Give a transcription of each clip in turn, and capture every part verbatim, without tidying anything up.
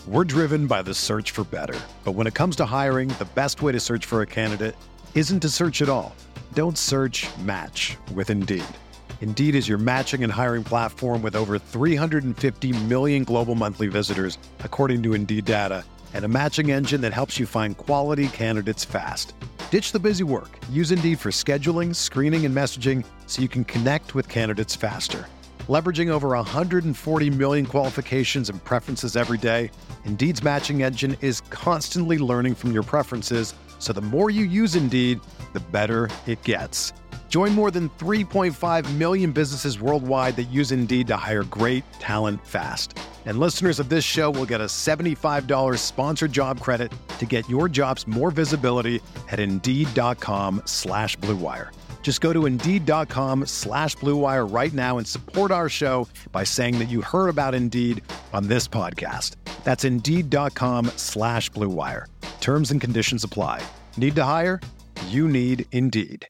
We're driven by the search for better. But when it comes to hiring, the best way to search for a candidate isn't to search at all. Don't search, match with Indeed. Indeed is your matching and hiring platform with over three hundred fifty million global monthly visitors, according to Indeed data, and a matching engine that helps you find quality candidates fast. Ditch the busy work. Use Indeed for scheduling, screening, and messaging so you can connect with candidates faster. Leveraging over one hundred forty million qualifications and preferences every day, Indeed's matching engine is constantly learning from your preferences, so the more you use Indeed, the better it gets. Join more than three point five million businesses worldwide that use Indeed to hire great talent fast. And listeners of this show will get a seventy-five dollars sponsored job credit to get your jobs more visibility at Indeed.com slash Blue Wire. Just go to Indeed.com slash Blue Wire right now and support our show by saying that you heard about Indeed on this podcast. That's Indeed.com slash Blue Wire. Terms and conditions apply. Need to hire? You need Indeed.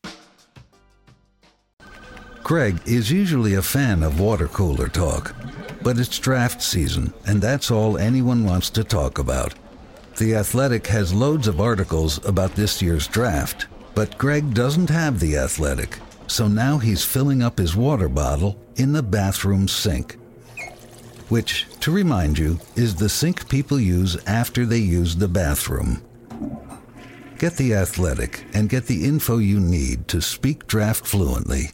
Greg is usually a fan of water cooler talk, but it's draft season, and that's all anyone wants to talk about. The Athletic has loads of articles about this year's draft, but Greg doesn't have The Athletic, so now he's filling up his water bottle in the bathroom sink, which, to remind you, is the sink people use after they use the bathroom. Get The Athletic and get the info you need to speak draft fluently.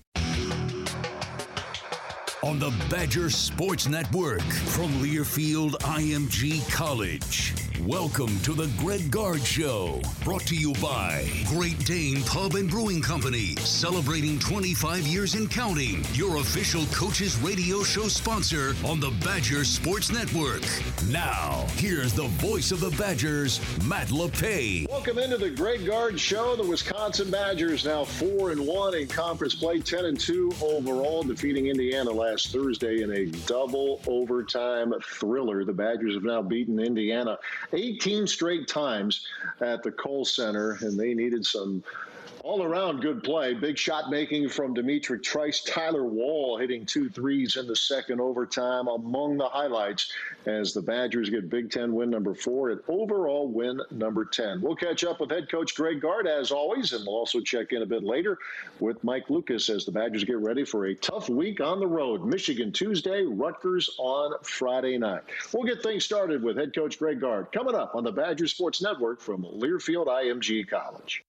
On the Badger Sports Network from Learfield I M G College. Welcome to the Greg Gard Show, brought to you by Great Dane Pub and Brewing Company, celebrating twenty-five years and counting. Your official Coaches Radio Show sponsor on the Badger Sports Network. Now, here's the voice of the Badgers, Matt LePay. Welcome into the Greg Gard Show. The Wisconsin Badgers now four and one in conference play, ten and two overall, defeating Indiana last Thursday in a double overtime thriller. The Badgers have now beaten Indiana eighteen straight times at the Kohl Center, and they needed some all-around good play. Big shot making from Demetric Trice. Tyler Wall hitting two threes in the second overtime among the highlights as the Badgers get Big Ten win number four and overall win number ten. We'll catch up with head coach Greg Gard as always, and we'll also check in a bit later with Mike Lucas as the Badgers get ready for a tough week on the road. Michigan Tuesday, Rutgers on Friday night. We'll get things started with head coach Greg Gard coming up on the Badger Sports Network from Learfield I M G College.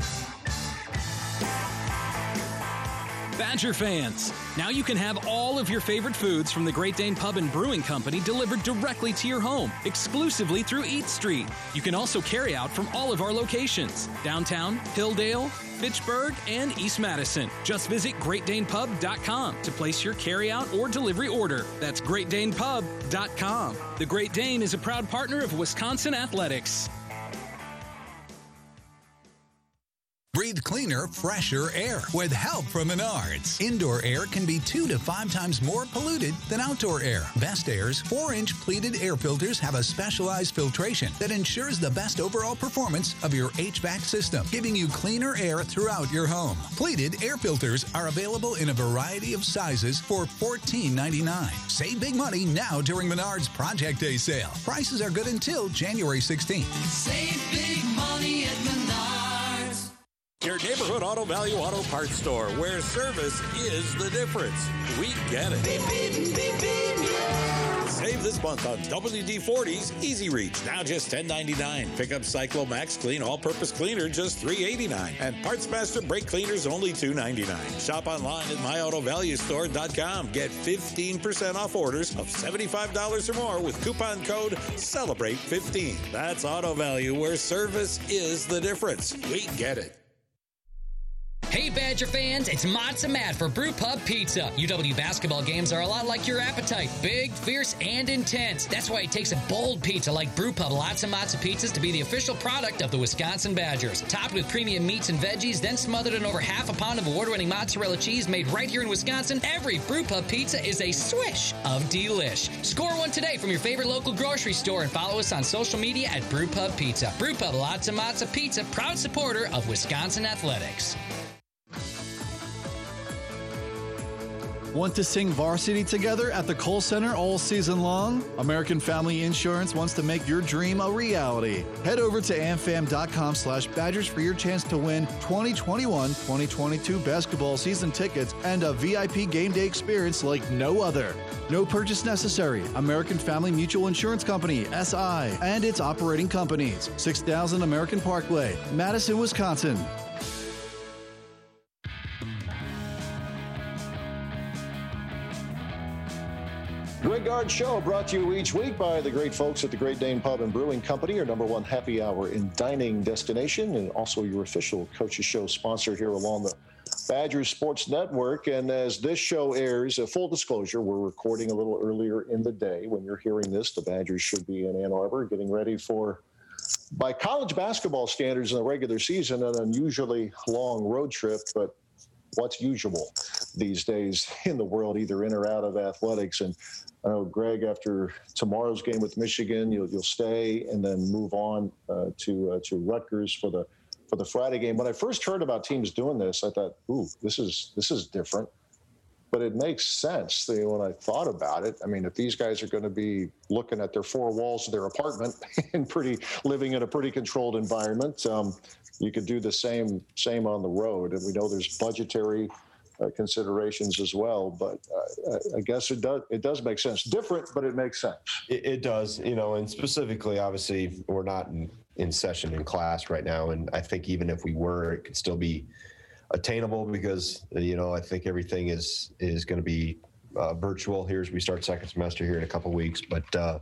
Badger fans, now you can have all of your favorite foods from the Great Dane Pub and Brewing Company delivered directly to your home, exclusively through Eat Street. You can also carry out from all of our locations, downtown, Hilldale, Fitchburg, and East Madison. Just visit Great Dane Pub dot com to place your carry-out or delivery order. That's Great Dane Pub dot com. The Great Dane is a proud partner of Wisconsin Athletics. Breathe cleaner, fresher air with help from Menards. Indoor air can be two to five times more polluted than outdoor air. Best Air's four-inch pleated air filters have a specialized filtration that ensures the best overall performance of your H V A C system, giving you cleaner air throughout your home. Pleated air filters are available in a variety of sizes for fourteen ninety-nine. Save big money now during Menards Project Day sale. Prices are good until January sixteenth. Save big money at Menards. Your neighborhood Auto Value Auto Parts store, where service is the difference. We get it. Beep, beep, beep, beep, yeah. Save this month on W D forty's Easy Reach, now just ten ninety-nine. Pick up Cyclo Max Clean All-Purpose Cleaner, just three eighty-nine. And Parts Master Brake Cleaners, only two ninety-nine. Shop online at my auto value store dot com. Get fifteen percent off orders of seventy-five dollars or more with coupon code CELEBRATE fifteen. That's Auto Value, where service is the difference. We get it. Hey Badger fans, it's Matza Matt for Brew Pub Pizza. U W basketball games are a lot like your appetite. Big, fierce, and intense. That's why it takes a bold pizza like Brew Pub Lots of Matza Pizzas to be the official product of the Wisconsin Badgers. Topped with premium meats and veggies, then smothered in over half a pound of award-winning mozzarella cheese made right here in Wisconsin, every Brew Pub Pizza is a swish of delish. Score one today from your favorite local grocery store and follow us on social media at Brew Pub Pizza. Brew Pub Lots of Matza Pizza, proud supporter of Wisconsin Athletics. Want to sing varsity together at the Kohl Center all season long? American Family Insurance wants to make your dream a reality. Head over to amfam.com slash Badgers for your chance to win twenty twenty-one twenty twenty-two basketball season tickets and a V I P game day experience like no other. No purchase necessary. American Family Mutual Insurance Company, S I, and its operating companies. six thousand American Parkway, Madison, Wisconsin. Greg Gard Show brought to you each week by the great folks at the Great Dane Pub and Brewing Company, your number one happy hour and dining destination, and also your official Coaches Show sponsor here along the Badgers Sports Network. And as this show airs, a full disclosure, we're recording a little earlier in the day. When you're hearing this, the Badgers should be in Ann Arbor getting ready for, by college basketball standards in the regular season, an unusually long road trip, but what's usual these days in the world, either in or out of athletics. And I know, Greg, after tomorrow's game with Michigan, you'll, you'll stay and then move on uh, to uh, to Rutgers for the for the Friday game. When I first heard about teams doing this, I thought, ooh, this is this is different. But it makes sense when I thought about it. I mean, if these guys are going to be looking at their four walls of their apartment and pretty living in a pretty controlled environment, um, you could do the same same on the road. And we know there's budgetary uh, considerations as well. But uh, I guess it does it does make sense. Different, but it makes sense. It, it does, you know, and specifically, obviously, we're not in, in session in class right now. And I think even if we were, it could still be attainable because, you know, I think everything is is going to be uh, virtual here as we start second semester here in a couple of weeks. But, uh,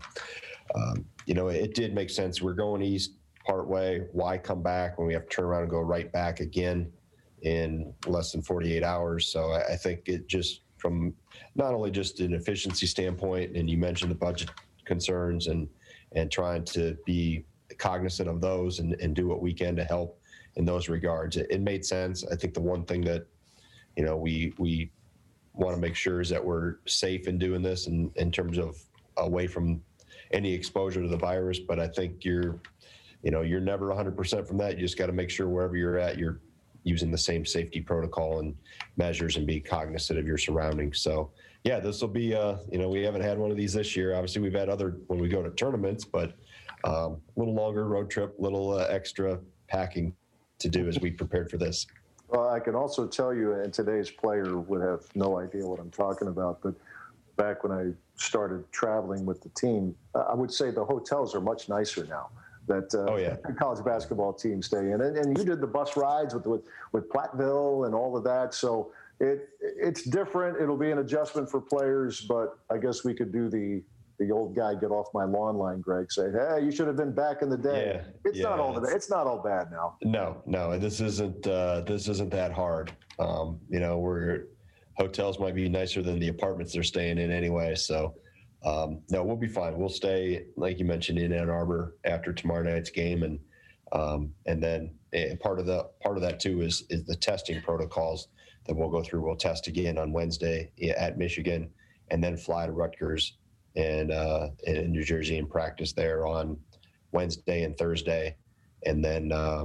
um, you know, it did make sense. We're going east part way. Why come back when we have to turn around and go right back again in less than forty-eight hours? So I, I think it just from not only just an efficiency standpoint, and you mentioned the budget concerns and, and trying to be cognizant of those and, and do what we can to help in those regards. It, it made sense. I think the one thing that, you know, we we want to make sure is that we're safe in doing this and in terms of away from any exposure to the virus. But I think you're, you know, you're never one hundred percent from that. You just got to make sure wherever you're at, you're using the same safety protocol and measures and be cognizant of your surroundings. So, yeah, this will be, uh, you know, we haven't had one of these this year. Obviously, we've had other when we go to tournaments, but um, a little longer road trip, a little uh, extra packing to do as we prepared for this. Well, I can also tell you, and today's player would have no idea what I'm talking about, but back when I started traveling with the team, I would say the hotels are much nicer now that uh, oh, yeah. college basketball teams stay in. And, and you did the bus rides with, with, with Platteville and all of that. So it it's different. It'll be an adjustment for players, but I guess we could do the the old guy get off my lawn line, Greg, say, hey, you should have been back in the day. Yeah, it's yeah, not all it's, it's not all bad now. No, no, this isn't uh, this isn't that hard. Um, you know, we're hotels might be nicer than the apartments they're staying in anyway. So um, no, we'll be fine. We'll stay, like you mentioned, in Ann Arbor after tomorrow night's game, and um, and then uh, part of the part of that too is is the testing protocols that we'll go through. We'll test again on Wednesday at Michigan, and then fly to Rutgers and uh, in New Jersey and practice there on Wednesday and Thursday, and then uh,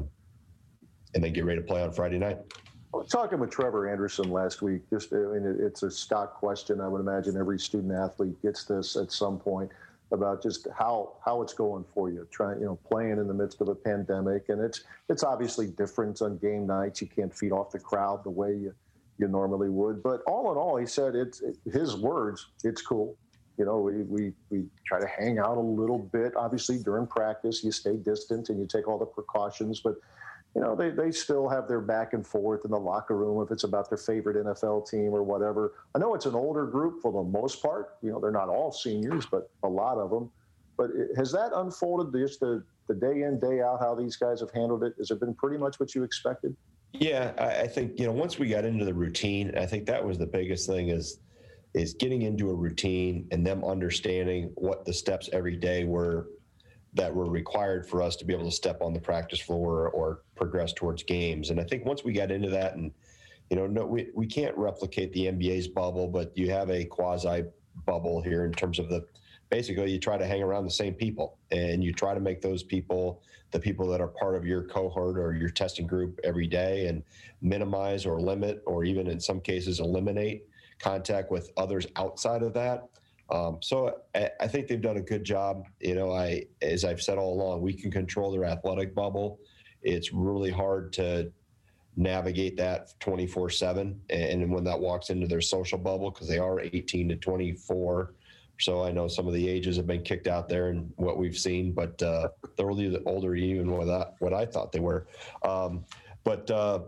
and then get ready to play on Friday night. I was talking with Trevor Anderson last week. Just, I mean, it's a stock question. I would imagine every student athlete gets this at some point about just how how it's going for you. Trying, you know, playing in the midst of a pandemic, and it's it's obviously different on game nights. You can't feed off the crowd the way you you normally would. But all in all, he said it's it, his words. It's cool. You know, we, we we try to hang out a little bit. Obviously, during practice, you stay distant and you take all the precautions. But, you know, they, they still have their back and forth in the locker room if it's about their favorite N F L team or whatever. I know it's an older group for the most part. You know, they're not all seniors, but a lot of them. But it, has that unfolded just the, the day in, day out, how these guys have handled it? Has it been pretty much what you expected? Yeah, I, I think, you know, once we got into the routine, I think that was the biggest thing is – is getting into a routine and them understanding what the steps every day were that were required for us to be able to step on the practice floor or progress towards games. And I think once we got into that, and, you know, no, we, we can't replicate the N B A's bubble, but you have a quasi bubble here in terms of the, basically you try to hang around the same people and you try to make those people the people that are part of your cohort or your testing group every day and minimize or limit, or even in some cases eliminate contact with others outside of that. Um, so I, I think they've done a good job. You know, I, as I've said all along, we can control their athletic bubble. It's really hard to navigate that twenty-four seven. And when that walks into their social bubble, because they are eighteen to twenty-four. So I know some of the ages have been kicked out there and what we've seen, but uh, they're older, older even what I, what I thought they were. Um, but, uh,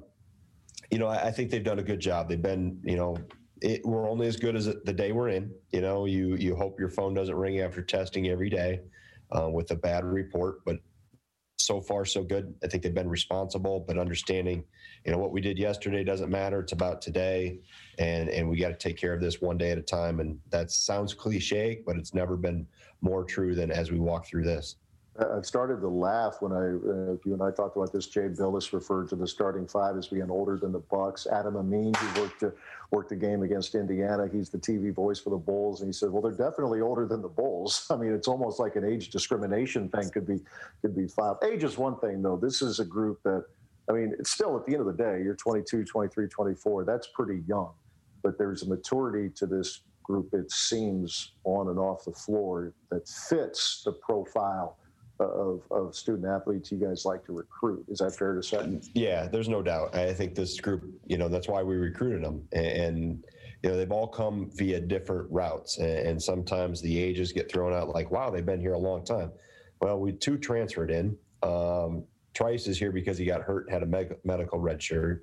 you know, I, I think they've done a good job. They've been, you know, it, we're only as good as the day we're in. You know, you you hope your phone doesn't ring after testing every day uh, with a bad report, but so far so good. I think they've been responsible, but understanding, you know, what we did yesterday doesn't matter. It's about today, and and we got to take care of this one day at a time. And that sounds cliche, but it's never been more true than as we walk through this. I started to laugh when I, uh, you and I talked about this. Jay Billis referred to the starting five as being older than the Bucks. Adam Amin, who worked a, worked a game against Indiana, he's the T V voice for the Bulls, and he said, "Well, they're definitely older than the Bulls." I mean, it's almost like an age discrimination thing could be could be filed. Age is one thing, though. This is a group that, I mean, it's still at the end of the day, you're twenty-two, twenty-three, twenty-four. That's pretty young, but there's a maturity to this group. It seems on and off the floor that fits the profile Of, of student athletes you guys like to recruit. Is that fair to say? Yeah, there's no doubt. I think this group, you know, that's why we recruited them. And, you know, they've all come via different routes. And sometimes the ages get thrown out like, wow, they've been here a long time. Well, we two transferred in. Um, Trice is here because he got hurt and had a med- medical red shirt.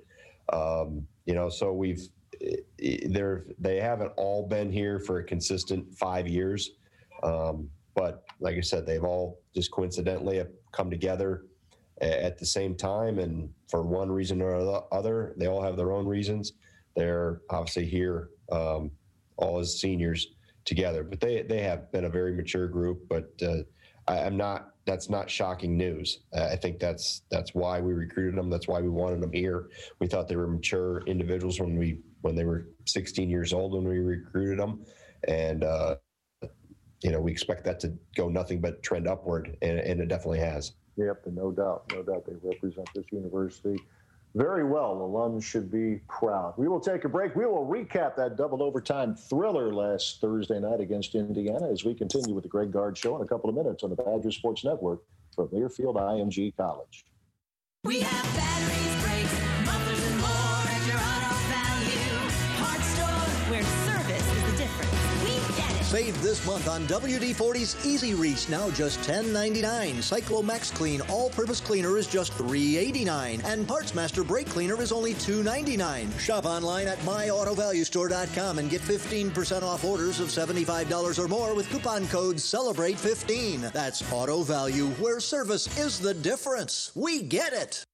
Um, you know, so we've, they're, they haven't all been here for a consistent five years. Um, But like I said, they've all just coincidentally have come together at the same time. And for one reason or the other, they all have their own reasons. They're obviously here um, all as seniors together. But they, they have been a very mature group. But uh, I, I'm not – that's not shocking news. Uh, I think that's that's why we recruited them. That's why we wanted them here. We thought they were mature individuals when we when they were sixteen years old when we recruited them. And uh, – you know, we expect that to go nothing but trend upward, and, and it definitely has. Yep, and no doubt, no doubt they represent this university very well. Alums should be proud. We will take a break. We will recap that double overtime thriller last Thursday night against Indiana as we continue with the Greg Gard Show in a couple of minutes on the Badger Sports Network from Learfield I M G College. We have batteries, brakes, mufflers, and more at your auto value parts store, where service is the difference. We get it. Save this month on W D forty's Easy Reach, now just ten ninety-nine. Cyclo-Max Clean all-purpose cleaner is just three eighty-nine, and PartsMaster brake cleaner is only two ninety-nine. Shop online at my auto value store dot com and get fifteen percent off orders of seventy-five dollars or more with coupon code celebrate fifteen. That's Auto Value, where service is the difference. We get it.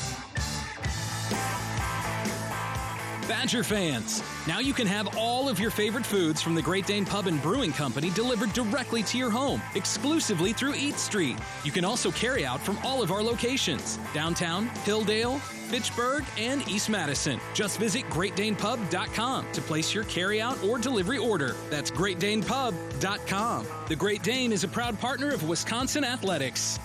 Badger fans, now you can have all of your favorite foods from the Great Dane Pub and Brewing Company delivered directly to your home, exclusively through Eat Street. You can also carry out from all of our locations, downtown, Hilldale, Fitchburg, and East Madison. Just visit great dane pub dot com to place your carry-out or delivery order. That's great dane pub dot com. The Great Dane is a proud partner of Wisconsin Athletics.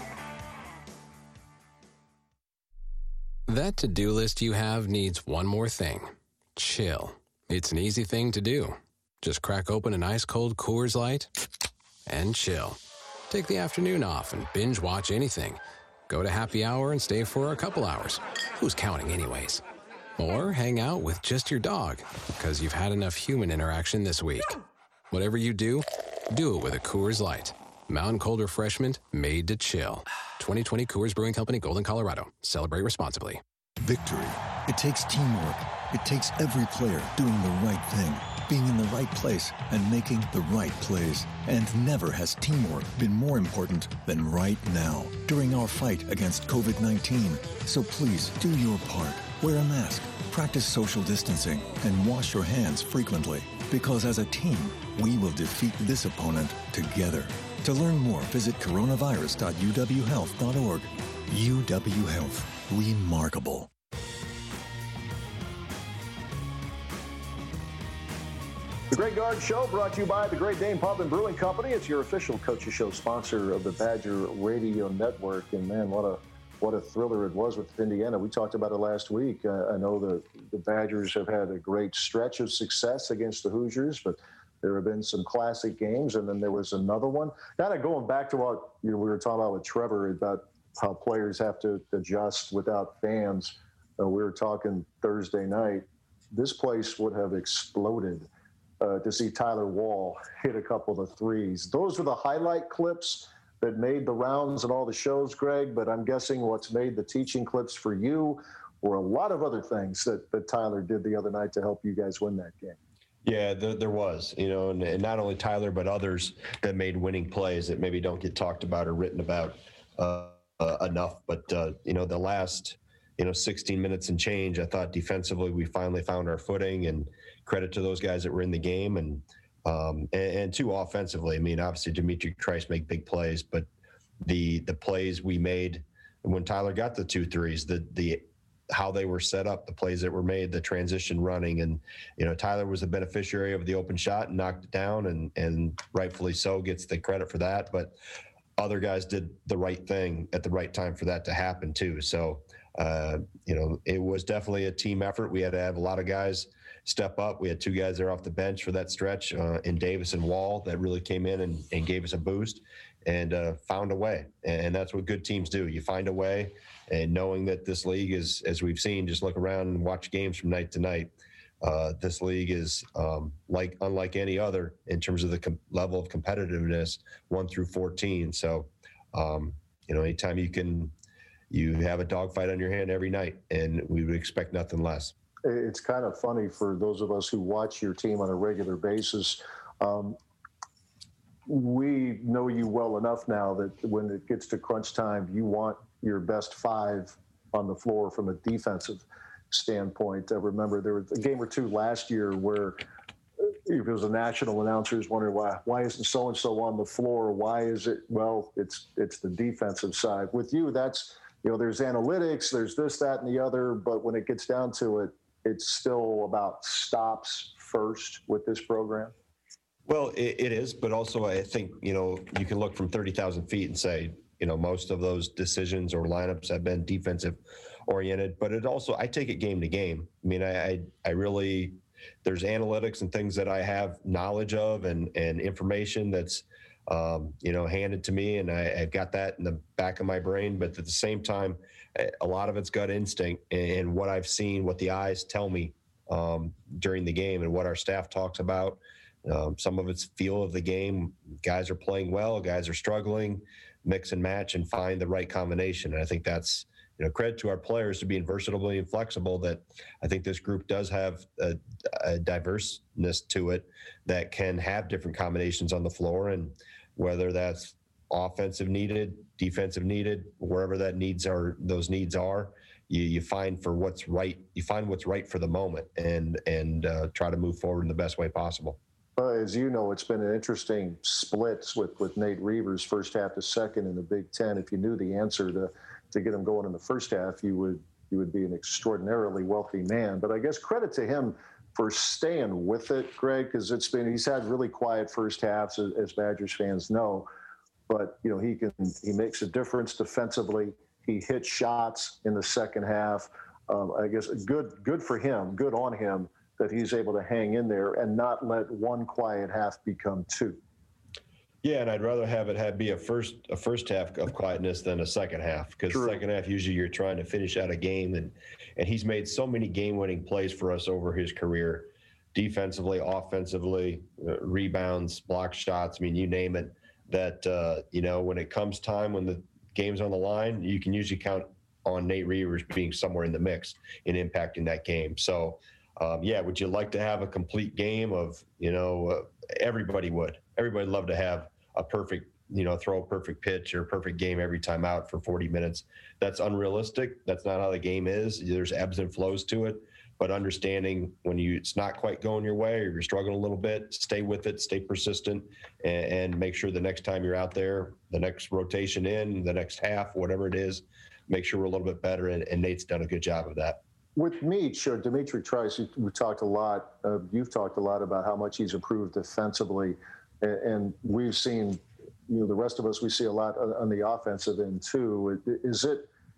That to-do list you have needs one more thing. Chill. It's an easy thing to do. Just crack open an ice-cold Coors Light and chill. Take the afternoon off and binge watch anything. Go to happy hour and stay for a couple hours. Who's counting anyways? Or hang out with just your dog, because you've had enough human interaction this week. Whatever you do, do it with a Coors Light. Mountain Cold Refreshment made to chill. twenty twenty Coors Brewing Company, Golden, Colorado. Celebrate responsibly. Victory. It takes teamwork. It takes every player doing the right thing, being in the right place, and making the right plays. And never has teamwork been more important than right now, during our fight against covid nineteen. So please do your part. Wear a mask, practice social distancing, and wash your hands frequently. Because as a team, we will defeat this opponent together. To learn more, visit coronavirus dot u w health dot org. U W Health. Remarkable. The Greg Gard Show brought to you by the Great Dane Pub and Brewing Company. It's your official Coaches Show sponsor of the Badger Radio Network. And man, what a what a thriller it was with Indiana. We talked about it last week. Uh, I know the, the Badgers have had a great stretch of success against the Hoosiers, but there have been some classic games, and then there was another one. Kind of going back to what you know, we were talking about with Trevor about how players have to adjust without fans. Uh, we were talking Thursday night. This place would have exploded uh, to see Tyler Wall hit a couple of threes. Those were the highlight clips that made the rounds and all the shows, Greg, but I'm guessing what's made the teaching clips for you were a lot of other things that, that Tyler did the other night to help you guys win that game. Yeah, there, there was, you know, and, and not only Tyler, but others that made winning plays that maybe don't get talked about or written about uh, uh, enough. But, uh, you know, the last, you know, sixteen minutes and change, I thought defensively we finally found our footing, and credit to those guys that were in the game. And, um, and, and two, offensively, I mean, obviously Dimitri Trice make big plays, but the the plays we made when Tyler got the two threes, the the how they were set up, the plays that were made, the transition running, and you know Tyler was the beneficiary of the open shot and knocked it down, and and rightfully so gets the credit for that. But other guys did the right thing at the right time for that to happen too. So uh, you know it was definitely a team effort. We had to have a lot of guys step up. We had two guys there off the bench for that stretch uh, in Davis and Wall that really came in and, and gave us a boost and uh, found a way. And that's what good teams do. You find a way. And knowing that this league is, as we've seen, just look around and watch games from night to night. Uh, this league is um, like unlike any other in terms of the com- level of competitiveness, one through fourteen. So, um, you know, anytime you can, you have a dogfight on your hand every night, and we would expect nothing less. It's kind of funny for those of us who watch your team on a regular basis. Um, we know you well enough now that when it gets to crunch time, you want your best five on the floor from a defensive standpoint. I remember there was a game or two last year where it was a national announcers wondering why why isn't so-and-so on the floor? Why is it? Well, it's it's the defensive side. With you, that's, you know, there's analytics, there's this, that, and the other, but when it gets down to it, it's still about stops first with this program. Well, it, it is, but also I think, you know, you can look from thirty thousand feet and say, you know, most of those decisions or lineups have been defensive oriented, but it also, I take it game to game. I mean, I, I, I really, there's analytics and things that I have knowledge of and, and information that's, um, you know, handed to me, and I, I've got that in the back of my brain, but at the same time, a lot of it's gut instinct and what I've seen, what the eyes tell me um, during the game and what our staff talks about. Um, some of it's feel of the game. Guys are playing well, guys are struggling, mix and match and find the right combination. And I think that's, you know, credit to our players to being versatile and flexible, that I think this group does have a, a diverseness to it that can have different combinations on the floor. And whether that's offensive needed, defensive needed, wherever that needs are, those needs are, you, you find for what's right, you find what's right for the moment and, and uh, try to move forward in the best way possible. Uh, as you know, it's been an interesting splits with, with Nate Reavers first half to second in the Big Ten. If you knew the answer to, to get him going in the first half, you would you would be an extraordinarily wealthy man. But I guess credit to him for staying with it, Greg, because it's been he's had really quiet first halves, as, as Badgers fans know. But you know he can he makes a difference defensively. He hits shots in the second half. Um, I guess good good for him, good on him, that he's able to hang in there and not let one quiet half become two. Yeah, and I'd rather have it have be a first a first half of quietness than a second half, because the second half usually you're trying to finish out a game, and and he's made so many game-winning plays for us over his career, defensively, offensively, uh, rebounds, block shots. I mean, you name it. That uh, you know, when it comes time when the game's on the line, you can usually count on Nate Reavers being somewhere in the mix in impacting that game. So. Um, yeah, would you like to have a complete game of, you know, uh, everybody would. Everybody would love to have a perfect, you know, throw a perfect pitch or a perfect game every time out for forty minutes. That's unrealistic. That's not how the game is. There's ebbs and flows to it. But understanding when you it's not quite going your way or you're struggling a little bit, stay with it, stay persistent, and, and make sure the next time you're out there, the next rotation in, the next half, whatever it is, make sure we're a little bit better. And, and Nate's done a good job of that. With Meach, or Dimitri Trice, we talked a lot, uh, you've talked a lot about how much he's improved defensively, and, and we've seen, you know, the rest of us, we see a lot on, on the offensive end too. Is it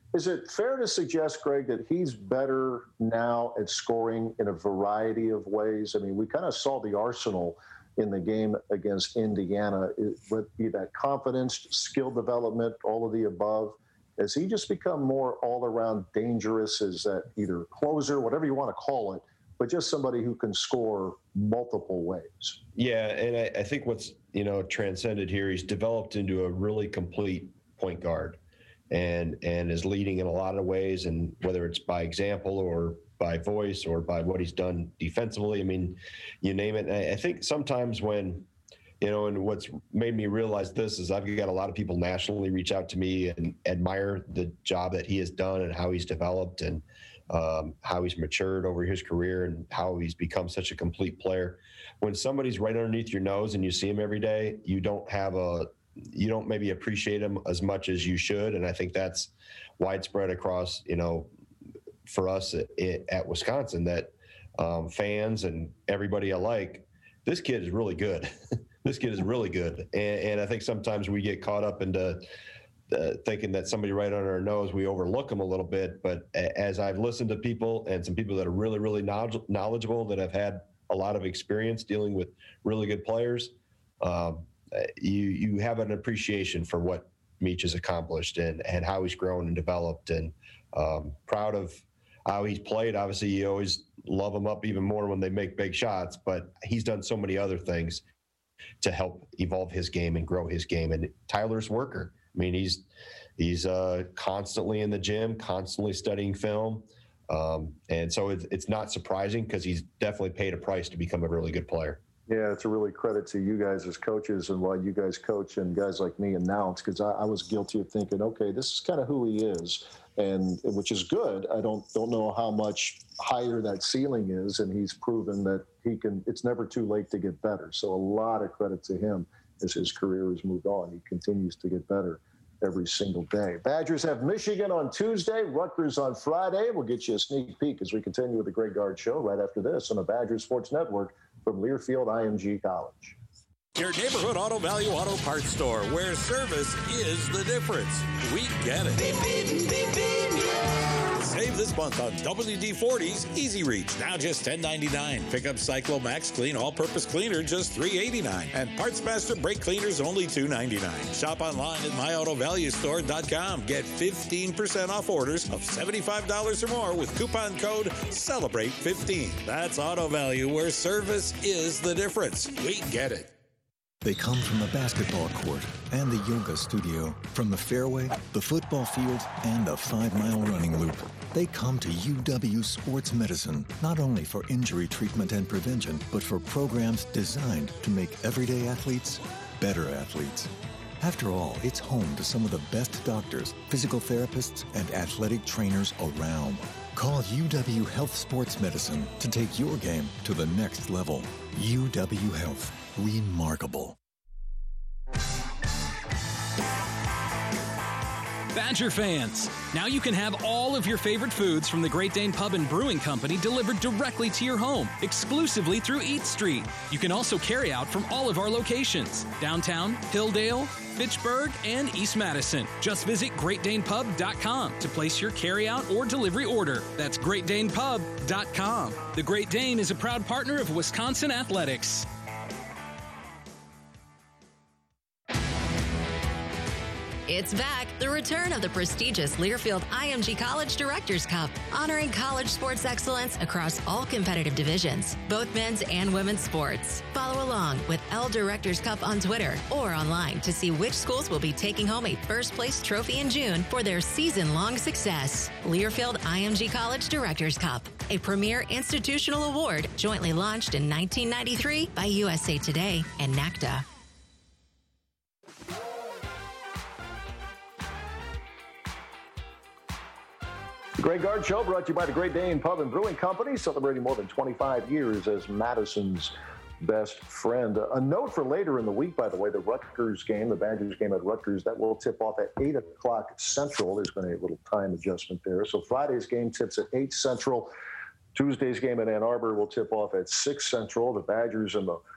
Is it fair to suggest, Greg, that he's better now at scoring in a variety of ways? I mean, we kind of saw the arsenal in the game against Indiana, would be that confidence, skill development, all of the above. Has he just become more all-around dangerous as that either closer, whatever you want to call it, but just somebody who can score multiple ways? Yeah, and I, I think what's, you know, transcended here, he's developed into a really complete point guard and and is leading in a lot of ways, and whether it's by example or by voice or by what he's done defensively, I mean, you name it. I, I think sometimes when, you know, and what's made me realize this is I've got a lot of people nationally reach out to me and admire the job that he has done and how he's developed and um, how he's matured over his career and how he's become such a complete player. When somebody's right underneath your nose and you see him every day, you don't have a, you don't maybe appreciate him as much as you should. And I think that's widespread across, you know, for us at, at Wisconsin, that um, fans and everybody alike, this kid is really good. This kid is really good. And, and I think sometimes we get caught up into uh, thinking that somebody right under our nose, we overlook them a little bit. But as I've listened to people and some people that are really, really knowledgeable, that have had a lot of experience dealing with really good players, um, you you have an appreciation for what Meach has accomplished and, and how he's grown and developed, and um, proud of how he's played. Obviously, you always love him up even more when they make big shots, but he's done so many other things to help evolve his game and grow his game. And Tyler's worker. I mean, he's he's uh, constantly in the gym, constantly studying film. Um, and so it's, it's not surprising because he's definitely paid a price to become a really good player. Yeah, it's a really credit to you guys as coaches and why you guys coach and guys like me announce, because I, I was guilty of thinking, okay, this is kind of who he is, and which is good. I don't don't know how much higher that ceiling is, and he's proven that he can. It's never too late to get better. So a lot of credit to him as his career has moved on. He continues to get better every single day. Badgers have Michigan on Tuesday, Rutgers on Friday. We'll get you a sneak peek as we continue with the Greg Gard Show right after this on the Badgers Sports Network from Learfield I M G College. Your neighborhood Auto Value Auto Parts store, where service is the difference. We get it. Beep, beep, beep, beep, yeah. Save this month on W D forty's Easy Reach, now just ten ninety-nine. Pick up Cyclo Max Clean All-Purpose Cleaner, just three eighty-nine. And Parts Master Brake Cleaners, only two ninety-nine. Shop online at my auto value store dot com. Get fifteen percent off orders of seventy-five dollars or more with coupon code celebrate fifteen. That's Auto Value, where service is the difference. We get it. They come from the basketball court and the yoga studio, from the fairway, the football field, and the five-mile running loop. They come to U W Sports Medicine, not only for injury treatment and prevention, but for programs designed to make everyday athletes better athletes. After all, it's home to some of the best doctors, physical therapists, and athletic trainers around. Call U W Health Sports Medicine to take your game to the next level. U W Health. Remarkable. Badger fans, now you can have all of your favorite foods from the Great Dane Pub and Brewing Company delivered directly to your home, exclusively through Eat Street. You can also carry out from all of our locations: downtown, Hilldale, Fitchburg, and East Madison. Just visit great dane pub dot com to place your carry-out or delivery order. That's great dane pub dot com. The Great Dane is a proud partner of Wisconsin Athletics. It's back, the return of the prestigious Learfield I M G College Directors Cup, honoring college sports excellence across all competitive divisions, both men's and women's sports. Follow along with L Directors Cup on Twitter or online to see which schools will be taking home a first place trophy in June for their season-long success. Learfield I M G College Directors Cup, a premier institutional award jointly launched in nineteen ninety-three by U S A Today and NACDA. The Greg Gard Show, brought to you by the Great Dane Pub and Brewing Company, celebrating more than twenty-five years as Madison's best friend. A note for later in the week, by the way, the Rutgers game, the Badgers game at Rutgers, that will tip off at eight o'clock Central. There's been a little time adjustment there. So Friday's game tips at eight Central. Tuesday's game at Ann Arbor will tip off at six Central. The Badgers and the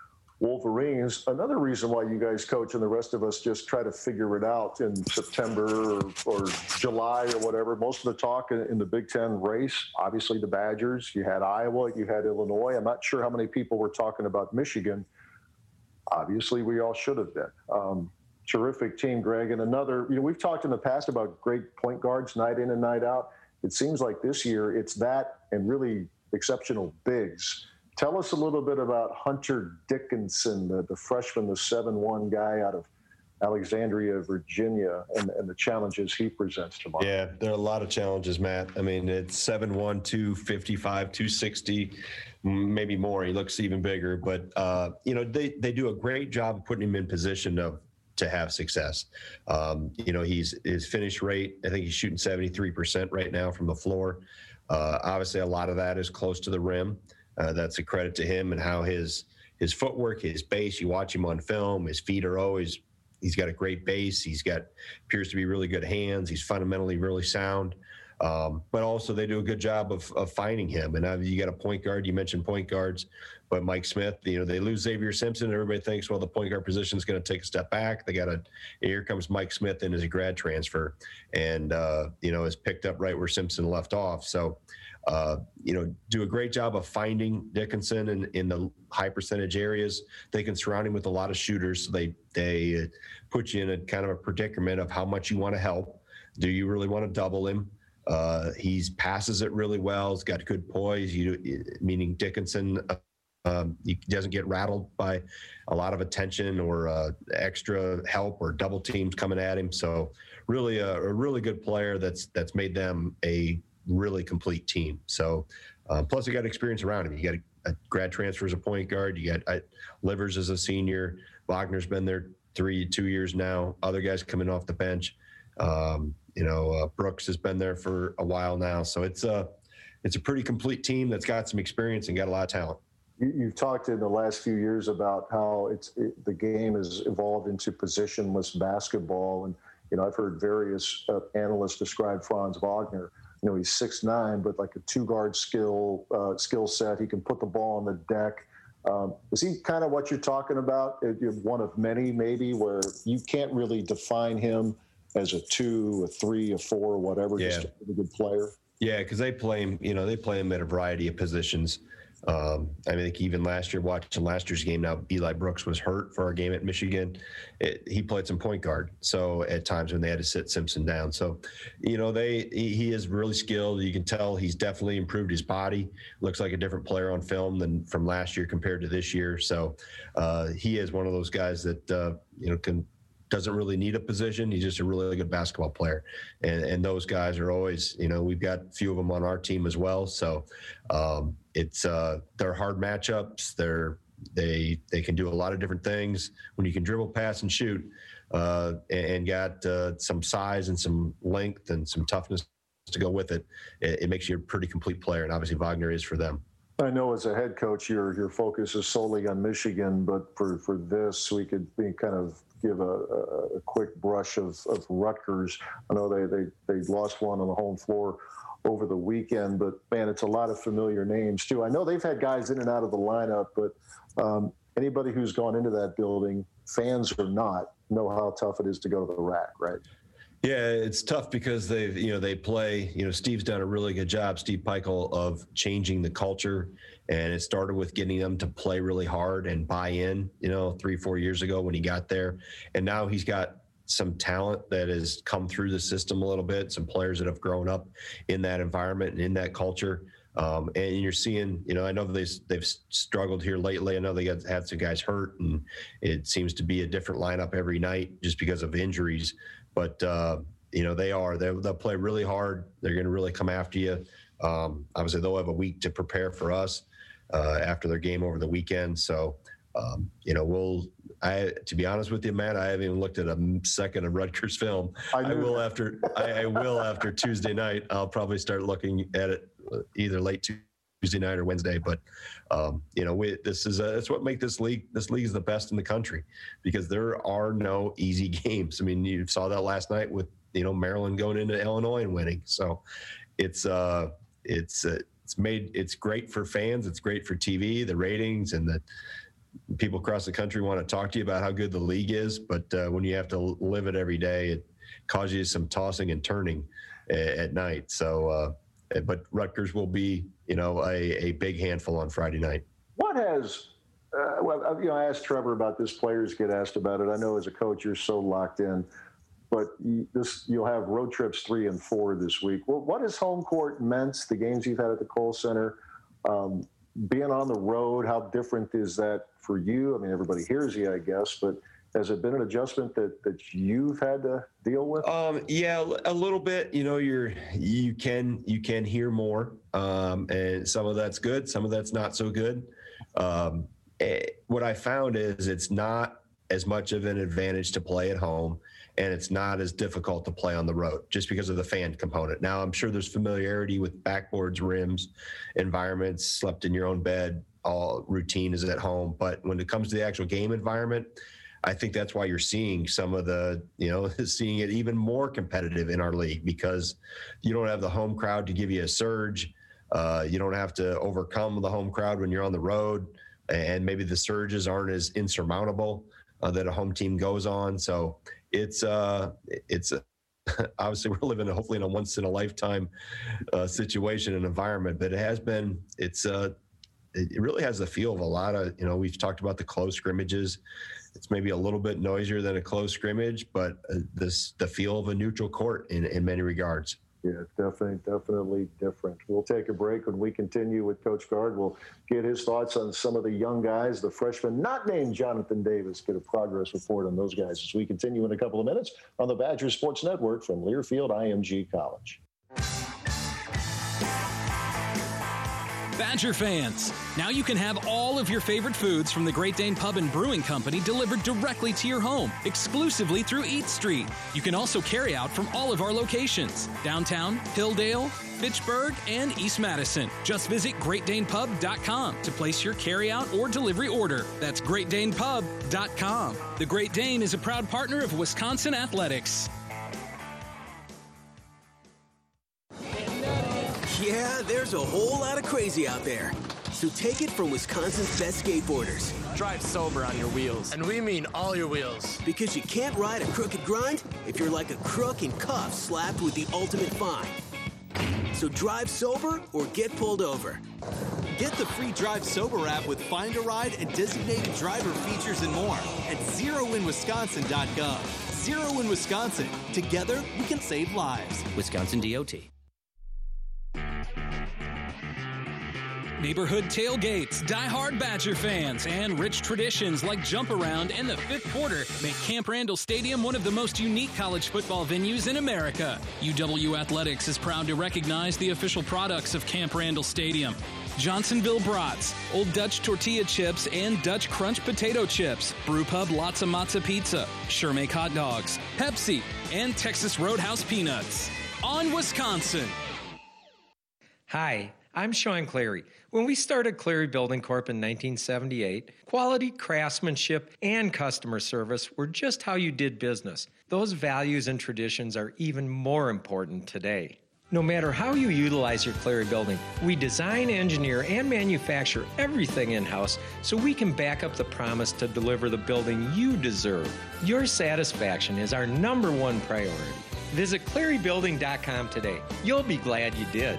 Wolverines. Another reason why you guys coach and the rest of us just try to figure it out in September or, or July or whatever. Most of the talk in, in the Big Ten race, obviously the Badgers, you had Iowa, you had Illinois. I'm not sure how many people were talking about Michigan. Obviously, we all should have been. Um, terrific team, Greg. And another, you know, we've talked in the past about great point guards night in and night out. It seems like this year it's that and really exceptional bigs. Tell us a little bit about Hunter Dickinson, the, the freshman, the seven one guy out of Alexandria, Virginia, and, and the challenges he presents tomorrow. Yeah, there are a lot of challenges, Matt. I mean, it's seven one, two fifty-five, two sixty, maybe more. He looks even bigger. But, uh, you know, they, they do a great job of putting him in position of to have success. Um, you know, he's his finish rate, I think he's shooting seventy-three percent right now from the floor. Uh, obviously, a lot of that is close to the rim. Uh, that's a credit to him and how his his footwork, his base, you watch him on film, his feet are always, he's got a great base. He's got, appears to be really good hands. He's fundamentally really sound. Um, but also they do a good job of, of finding him. And uh, you got a point guard, you mentioned point guards, but Mike Smith, you know, they lose Xavier Simpson. Everybody thinks, well, the point guard position is going to take a step back. They got a, here comes Mike Smith in as a grad transfer and, uh, you know, has picked up right where Simpson left off. So, Uh, you know, do a great job of finding Dickinson in, in the high percentage areas. They can surround him with a lot of shooters. So they, they put you in a kind of a predicament of how much you want to help. Do you really want to double him? Uh, he passes it really well. He's got good poise, you, meaning Dickinson uh, um, he doesn't get rattled by a lot of attention or uh, extra help or double teams coming at him. So really a, a really good player that's that's made them a really complete team. So uh, plus you got experience around him. You got a, a grad transfer as a point guard. You got uh, Livers as a senior. Wagner's been there three, two years now. Other guys coming off the bench. Um, you know, uh, Brooks has been there for a while now. So it's a, it's a pretty complete team that's got some experience and got a lot of talent. You, you've talked in the last few years about how it's it, the game has evolved into positionless basketball. And, you know, I've heard various uh, analysts describe Franz Wagner. You know, he's six nine, but like a two-guard skill uh, skill set. He can put the ball on the deck. Um, is he kind of what you're talking about? One of many, maybe, where you can't really define him as a two, a three, a four, whatever, yeah. just a really good player? Yeah, because they play him, you know, they play him at a variety of positions. Um, I think even last year, watching last year's game, now Eli Brooks was hurt for our game at Michigan. It, he played some point guard. So at times when they had to sit Simpson down. So, you know, they he, he is really skilled. You can tell he's definitely improved his body. Looks like a different player on film than from last year compared to this year. So uh, he is one of those guys that, uh, you know, can doesn't really need a position. He's just a really good basketball player. And, and those guys are always, you know, we've got a few of them on our team as well. So um, it's, uh, they're hard matchups. They're, they, they can do a lot of different things when you can dribble, pass, and shoot uh, and, and got uh, some size and some length and some toughness to go with it. It, it makes you a pretty complete player. And obviously Wagner is for them. I know as a head coach, your your focus is solely on Michigan, but for, for this, we could be kind of give a, a, a quick brush of, of Rutgers. I know they, they, they lost one on the home floor over the weekend, but, man, it's a lot of familiar names, too. I know they've had guys in and out of the lineup, but um, anybody who's gone into that building, fans or not, know how tough it is to go to the rack, right? Yeah, it's tough because they, you know, they play, you know, Steve's done a really good job, Steve Peichel, of changing the culture. And it started with getting them to play really hard and buy in, you know, three, four years ago when he got there. And now he's got some talent that has come through the system a little bit, some players that have grown up in that environment and in that culture. Um, and you're seeing, you know, I know they, they've struggled here lately. I know they got, had some guys hurt, and it seems to be a different lineup every night just because of injuries. But, uh, you know, they are. They, they'll play really hard. They're going to really come after you. Um, obviously, they'll have a week to prepare for us uh, after their game over the weekend. So, um, you know, we'll – I to be honest with you, Matt, I haven't even looked at a second of Rutgers film. I, I will that. after I, I will after Tuesday night. I'll probably start looking at it either late Tuesday night or Wednesday. But, um, you know, we, this is – that's what makes this league – this league is the best in the country because there are no easy games. I mean, you saw that last night with – you know, Maryland going into Illinois and winning. So it's, uh, it's, uh, it's made, it's great for fans. It's great for T V, the ratings and the, people across the country want to talk to you about how good the league is, but uh, when you have to live it every day, it causes you some tossing and turning a- at night. So, uh, but Rutgers will be, you know, a, a big handful on Friday night. What has, uh, well, you know, I asked Trevor about this. Players get asked about it. I know as a coach, you're so locked in, but you, this, you'll have road trips three and four this week. Well, what has home court meant, the games you've had at the Kohl Center, um, being on the road, how different is that for you? I mean, everybody hears you, I guess, but has it been an adjustment that, that you've had to deal with? Um, yeah, a little bit. You know, you're you can you can hear more, um, and some of that's good, some of that's not so good. Um, what I found is it's not as much of an advantage to play at home, and it's not as difficult to play on the road just because of the fan component. Now, I'm sure there's familiarity with backboards, rims, environments, slept in your own bed, all routine is at home. But when it comes to the actual game environment, I think that's why you're seeing some of the, you know, seeing it even more competitive in our league, because you don't have the home crowd to give you a surge. Uh, you don't have to overcome the home crowd when you're on the road, and maybe the surges aren't as insurmountable uh, that a home team goes on. So it's uh, it's uh, obviously we're living hopefully in a once in a lifetime uh, situation and environment, but it has been it's uh, it really has the feel of a lot of, you know, we've talked about the close scrimmages. It's maybe a little bit noisier than a close scrimmage, but uh, this the feel of a neutral court in, in many regards. Yeah, definitely, definitely different. We'll take a break. When we continue with Coach Gard, we'll get his thoughts on some of the young guys, the freshmen not named Jonathan Davis, get a progress report on those guys as we continue in a couple of minutes on the Badger Sports Network from Learfield I M G College. Badger fans, now you can have all of your favorite foods from the Great Dane Pub and Brewing Company delivered directly to your home, exclusively through Eat Street. You can also carry out from all of our locations, downtown, Hilldale, Fitchburg, and East Madison. Just visit great dane pub dot com to place your carry-out or delivery order. That's great dane pub dot com. The Great Dane is a proud partner of Wisconsin Athletics. Yeah, there's a whole lot of crazy out there. So take it from Wisconsin's best skateboarders. Drive sober on your wheels. And we mean all your wheels. Because you can't ride a crooked grind if you're like a crook in cuffs slapped with the ultimate fine. So drive sober or get pulled over. Get the free Drive Sober app with Find a Ride and designated driver features and more at zero in wisconsin dot gov. Zero in Wisconsin. Together, we can save lives. Wisconsin D O T. Neighborhood tailgates, die-hard Badger fans, and rich traditions like Jump Around and the Fifth Quarter make Camp Randall Stadium one of the most unique college football venues in America. U W Athletics is proud to recognize the official products of Camp Randall Stadium: Johnsonville Brats, Old Dutch Tortilla Chips and Dutch Crunch Potato Chips, Brew Pub Latza Matza Pizza, Shermake Hot Dogs, Pepsi, and Texas Roadhouse Peanuts. On Wisconsin. Hi, I'm Sean Clary. When we started Clary Building Corp in nineteen seventy-eight, quality, craftsmanship, and customer service were just how you did business. Those values and traditions are even more important today. No matter how you utilize your Clary building, we design, engineer, and manufacture everything in-house so we can back up the promise to deliver the building you deserve. Your satisfaction is our number one priority. Visit clary building dot com today. You'll be glad you did.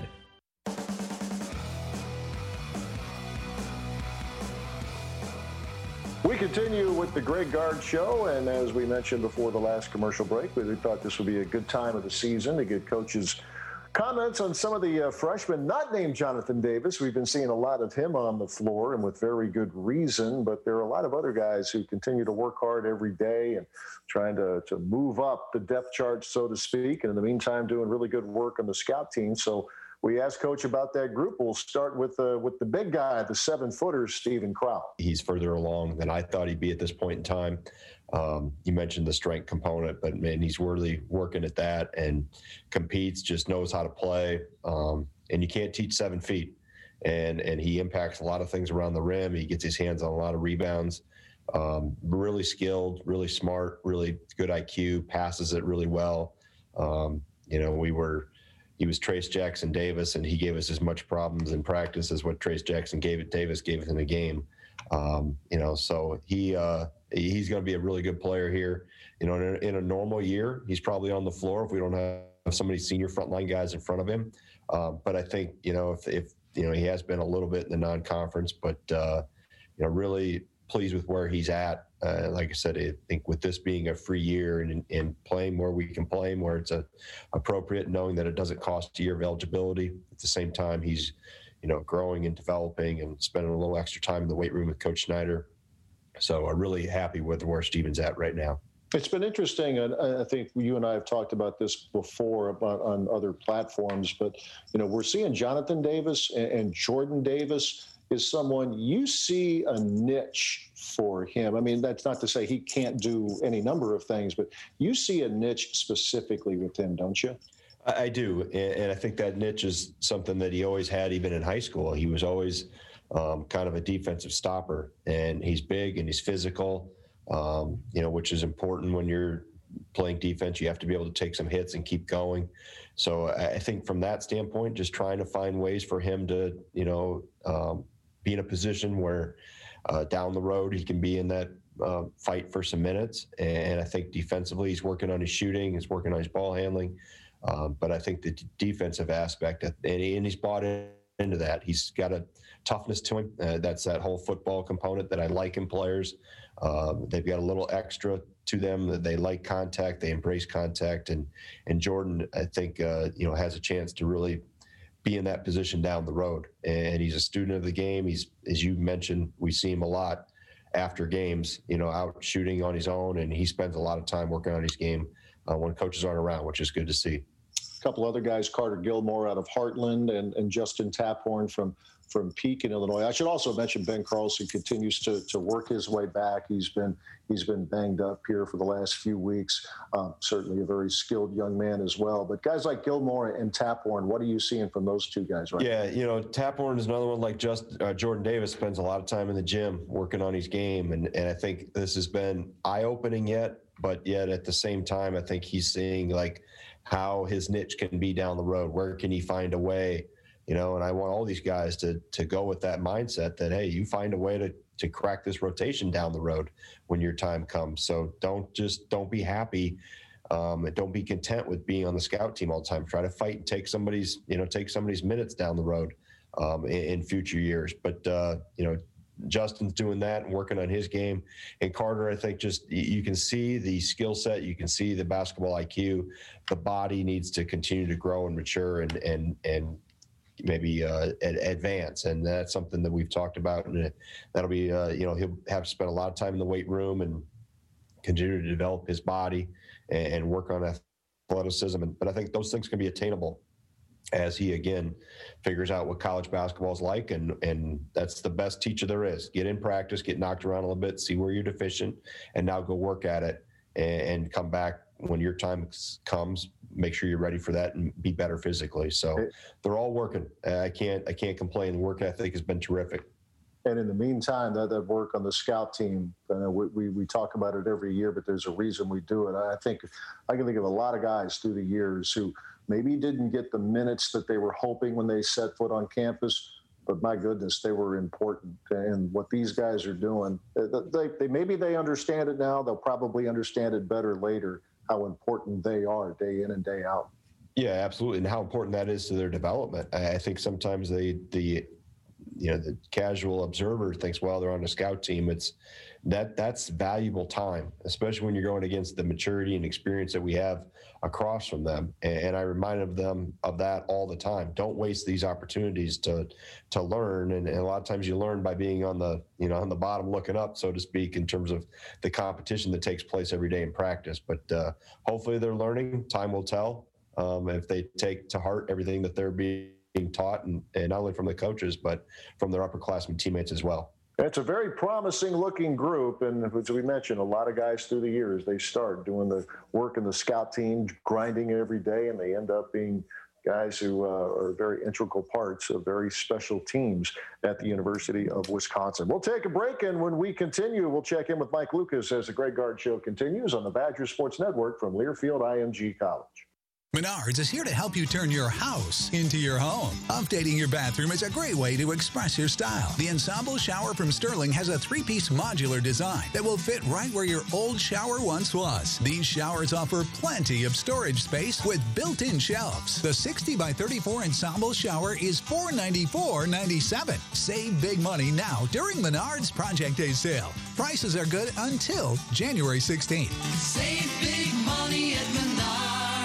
We continue with the Greg Gard Show, and as we mentioned before the last commercial break, we thought this would be a good time of the season to get coaches' comments on some of the uh, freshmen not named Jonathan Davis. We've been seeing a lot of him on the floor, and with very good reason, but there are a lot of other guys who continue to work hard every day and trying to, to move up the depth chart, so to speak, and in the meantime doing really good work on the scout team. So we asked Coach about that group. We'll start with uh, with the big guy, the seven-footer, Steven Crowl. He's further along than I thought he'd be at this point in time. Um, you mentioned the strength component, but, man, he's really working at that and competes, just knows how to play. Um, and you can't teach seven feet. And, and he impacts a lot of things around the rim. He gets his hands on a lot of rebounds. Um, really skilled, really smart, really good I Q, passes it really well. Um, you know, we were – he was Trace Jackson Davis, and he gave us as much problems in practice as what Trace Jackson gave it Davis gave it in the game. Um, you know, so he uh, he's going to be a really good player here. You know, in a, in a normal year, he's probably on the floor if we don't have so many senior frontline guys in front of him. Um, but I think, you know, if, if, you know, he has been a little bit in the non-conference, but, uh, you know, really pleased with where he's at. Uh, like I said, I think with this being a free year and, and playing where we can play him, where it's a, appropriate, knowing that it doesn't cost a year of eligibility. At the same time, he's, you know, growing and developing and spending a little extra time in the weight room with Coach Snyder. So I'm really happy with where Stephen's at right now. It's been interesting, and I think you and I have talked about this before about on other platforms, but, you know, we're seeing Jonathan Davis and, and Jordan Davis is someone you see a niche for him. I mean, that's not to say he can't do any number of things, but you see a niche specifically with him, don't you? I do, and I think that niche is something that he always had even in high school. He was always um, kind of a defensive stopper, and he's big and he's physical. Um, you know, which is important when you're playing defense. You have to be able to take some hits and keep going. So I think from that standpoint, just trying to find ways for him to, you know, um, be in a position where uh, down the road he can be in that uh, fight for some minutes. And I think defensively he's working on his shooting, he's working on his ball handling. Um, but I think the d- defensive aspect, and, he, and he's bought in, into that. He's got a toughness to him. Uh, that's that whole football component that I like in players. Um, they've got a little extra to them that they like contact, they embrace contact, and and Jordan, I think, uh, you know, has a chance to really be in that position down the road. And he's a student of the game. He's, as you mentioned, we see him a lot after games, you know, out shooting on his own, and he spends a lot of time working on his game uh, when coaches aren't around, which is good to see. A couple other guys, Carter Gilmore out of Heartland and, and Justin Taphorn from from Peak in Illinois. I should also mention Ben Carlson continues to to work his way back. He's been he's been banged up here for the last few weeks. Um, certainly a very skilled young man as well. But guys like Gilmore and Taphorn, what are you seeing from those two guys right yeah, now? Yeah, you know, Taphorn is another one like just uh, Jordan Davis spends a lot of time in the gym working on his game. And, and I think this has been eye-opening yet, but yet at the same time, I think he's seeing like how his niche can be down the road. Where can he find a way? You know, and I want all these guys to to go with that mindset that, hey, you find a way to to crack this rotation down the road when your time comes. So don't just don't be happy. Um, and don't be content with being on the scout team all the time. Try to fight and take somebody's, you know, take somebody's minutes down the road um, in, in future years. But, uh, you know, Justin's doing that and working on his game. And Carter, I think just you can see the skill set, you can see the basketball I Q. The body needs to continue to grow and mature and and and maybe uh, advance, and that's something that we've talked about. And that'll be, uh, you know, he'll have to spend a lot of time in the weight room and continue to develop his body and, and work on athleticism. And, but I think those things can be attainable as he again figures out what college basketball is like, and and that's the best teacher there is. Get in practice, get knocked around a little bit, see where you're deficient, and now go work at it and, and come back when your time comes. Make sure you're ready for that and be better physically. So they're all working. I can't I can't complain. The work ethic has been terrific. And in the meantime, that, that work on the scout team, uh, we, we we talk about it every year, but there's a reason we do it. I think I can think of a lot of guys through the years who maybe didn't get the minutes that they were hoping when they set foot on campus, but my goodness, they were important. And what these guys are doing, they, they maybe they understand it now. They'll probably understand it better later, how important they are day in and day out. Yeah, absolutely. And how important that is to their development. I think sometimes they, the, you know, the casual observer thinks, well, they're on a scout team. It's that that's valuable time, especially when you're going against the maturity and experience that we have across from them. And I remind them of that all the time. Don't waste these opportunities to, to learn. And, and a lot of times you learn by being on the, you know, on the bottom looking up, so to speak, in terms of the competition that takes place every day in practice. But uh, hopefully they're learning. Time will tell um, if they take to heart everything that they're being taught, and, and not only from the coaches, but from their upperclassmen teammates as well. It's a very promising looking group. And as we mentioned, a lot of guys through the years, they start doing the work in the scout team, grinding every day, and they end up being guys who uh, are very integral parts of very special teams at the University of Wisconsin. We'll take a break, and when we continue, we'll check in with Mike Lucas as the Greg Gard Show continues on the Badger Sports Network from Learfield I M G College. Menards is here to help you turn your house into your home. Updating your bathroom is a great way to express your style. The Ensemble Shower from Sterling has a three-piece modular design that will fit right where your old shower once was. These showers offer plenty of storage space with built-in shelves. The sixty by thirty-four Ensemble Shower is four hundred ninety-four ninety-seven. Save big money now during Menards Project Day sale. Prices are good until January sixteenth. Save big money at Menards.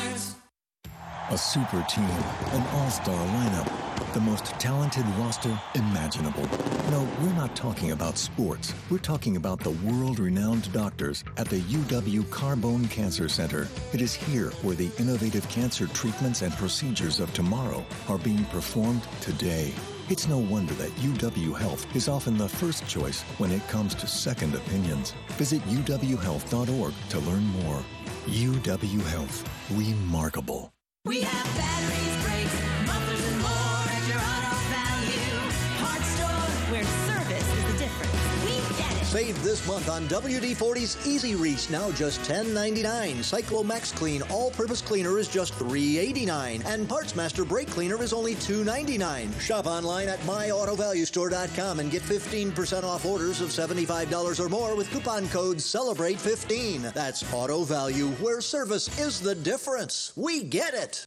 A super team, an all-star lineup, the most talented roster imaginable. No, we're not talking about sports. We're talking about the world-renowned doctors at the U W Carbone Cancer Center. It is here where the innovative cancer treatments and procedures of tomorrow are being performed today. It's no wonder that U W Health is often the first choice when it comes to second opinions. Visit U W health dot org to learn more. U W Health. Remarkable. We have batteries, brakes, mufflers, and more at your auto value parts store, where service is the difference. We get it. Save this month on W D forty's Easy Reach, now just ten ninety-nine. Cyclo Max Clean all-purpose cleaner is just three eighty-nine, and Parts Master brake cleaner is only two ninety-nine. Shop online at my auto value store dot com and get fifteen percent off orders of seventy-five dollars or more with coupon code celebrate fifteen. That's Auto Value, where service is the difference. We get it.